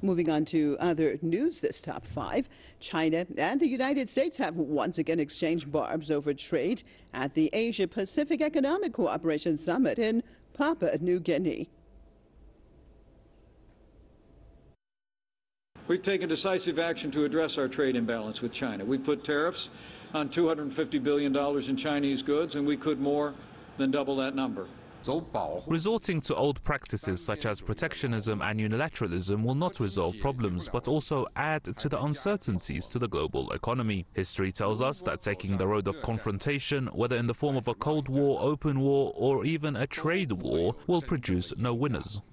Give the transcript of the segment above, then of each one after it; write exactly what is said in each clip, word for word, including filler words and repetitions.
Moving on to other news, this top five. China and the United States have once again exchanged barbs over trade at the Asia-Pacific Economic Cooperation Summit in Papua New Guinea. We've taken decisive action to address our trade imbalance with China. We've put tariffs on two hundred fifty billion dollars in Chinese goods, and we could more than double that number. Resorting to old practices such as protectionism and unilateralism will not resolve problems, but also add to the uncertainties to the global economy. History tells us that taking the road of confrontation, whether in the form of a Cold War, open war, or even a trade war, will produce no winners.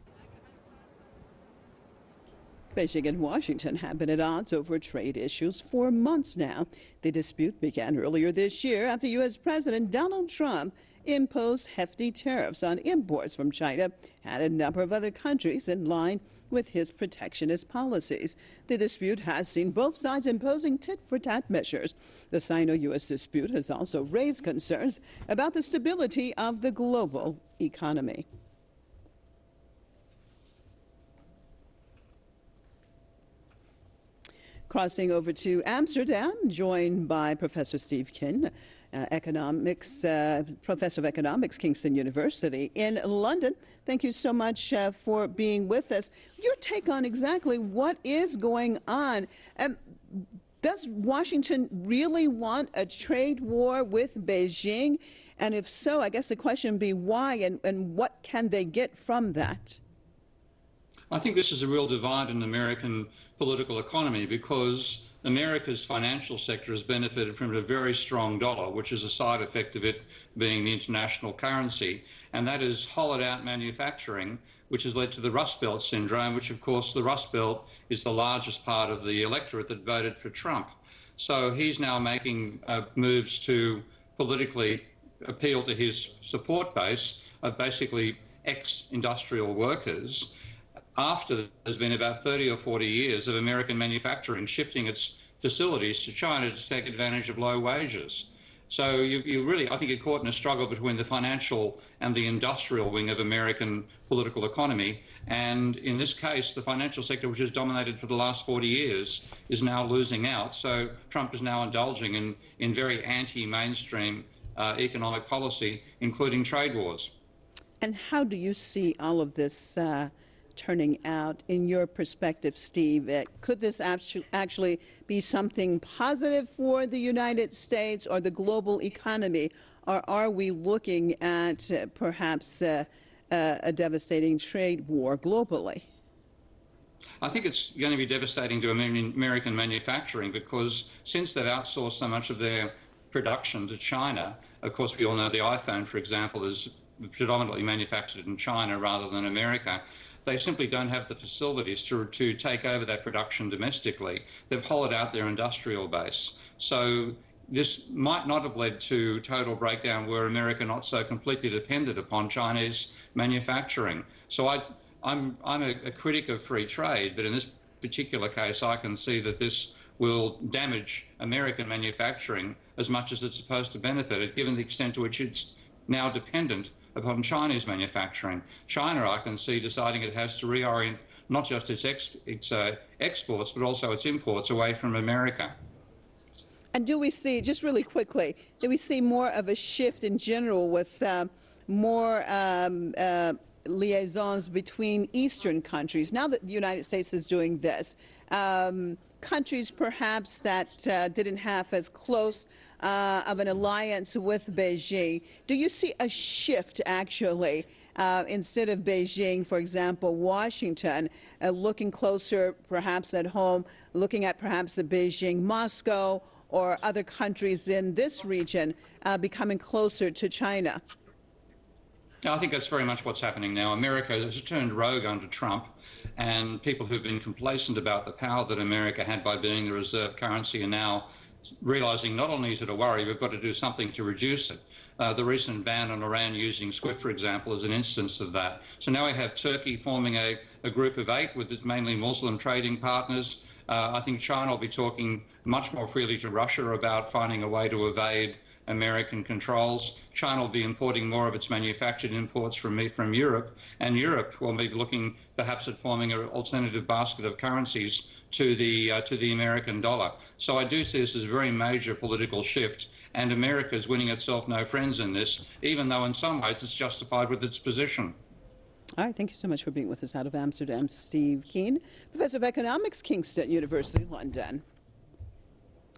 Beijing and Washington have been at odds over trade issues for months now. The dispute began earlier this year after U S President Donald Trump imposed hefty tariffs on imports from China and a number of other countries in line with his protectionist policies. The dispute has seen both sides imposing tit-for-tat measures. The Sino-U S dispute has also raised concerns about the stability of the global economy. Crossing over to Amsterdam, joined by Professor Steve Keen, uh, economics, uh, professor of economics, Kingston University in London. Thank you so much uh, for being with us. Your take on exactly what is going on. Um, does Washington really want a trade war with Beijing? And if so, I guess the question would be why, and, and what can they get from that? I think this is a real divide in the American political economy because America's financial sector has benefited from a very strong dollar, which is a side effect of it being the international currency. And that has hollowed out manufacturing, which has led to the Rust Belt syndrome, which, of course, the Rust Belt is the largest part of the electorate that voted for Trump. So he's now making uh, moves to politically appeal to his support base of basically ex-industrial workers, after there's been about thirty or forty years of American manufacturing shifting its facilities to China to take advantage of low wages. So you, you really, I think, you're caught in a struggle between the financial and the industrial wing of American political economy. And in this case, the financial sector, which has dominated for the last forty years, is now losing out. So Trump is now indulging in, in very anti-mainstream uh, economic policy, including trade wars. And how do you see all of this uh turning out in your perspective, Steve? Uh, could this actu actually be something positive for the United States or the global economy, or are we looking at uh, perhaps uh, uh, a devastating trade war globally? I think it's going to be devastating to American manufacturing because since they've outsourced so much of their production to China, of course we all know the iPhone, for example, is predominantly manufactured in China rather than America. They simply don't have the facilities to, to take over that production domestically. They've hollowed out their industrial base. So this might not have led to total breakdown were America not so completely dependent upon Chinese manufacturing. So I, I'm, I'm a, a critic of free trade, but in this particular case, I can see that this will damage American manufacturing as much as it's supposed to benefit it, given the extent to which it's now dependent upon Chinese manufacturing. China, I can see, deciding it has to reorient not just its, ex its uh, exports, but also its imports away from America. And do we see, just really quickly, do we see more of a shift in general with uh, more um, uh, liaisons between Eastern countries? Now that the United States is doing this, um, countries perhaps that uh, didn't have as close uh, of an alliance with Beijing, do you see a shift actually uh, instead of Beijing, for example, Washington, uh, looking closer perhaps at home, looking at perhaps the Beijing, Moscow, or other countries in this region uh, becoming closer to China? I think that's very much what's happening now. America has turned rogue under Trump, and people who've been complacent about the power that America had by being the reserve currency are now realizing not only is it a worry, we've got to do something to reduce it. Uh, the recent ban on Iran using SWIFT, for example, is an instance of that. So now we have Turkey forming a, a group of eight with mainly Muslim trading partners. Uh, I think China will be talking much more freely to Russia about finding a way to evade American controls. China will be importing more of its manufactured imports from from Europe, and Europe will be looking perhaps at forming an alternative basket of currencies to the uh, to the American dollar. So I do see this as a very major political shift, and America is winning itself no friends in this, even though in some ways it's justified with its position. All right, thank you so much for being with us out of Amsterdam, Steve Keen, Professor of Economics, Kingston University, London.